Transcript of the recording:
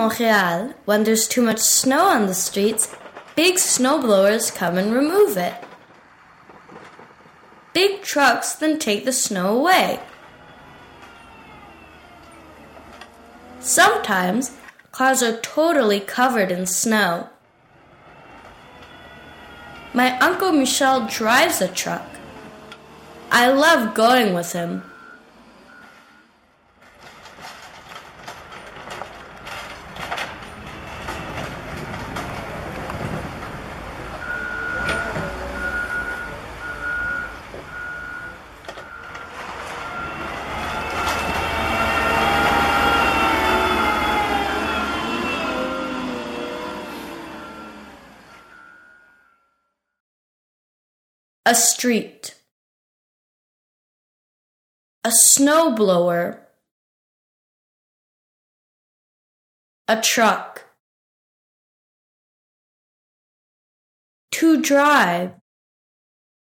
Montreal, when there's too much snow on the streets, big snowblowers come and remove it. Big trucks then take the snow away. Sometimes, cars are totally covered in snow. My Uncle Michel drives a truck. I love going with him. A street. A snowblower. A truck. To drive.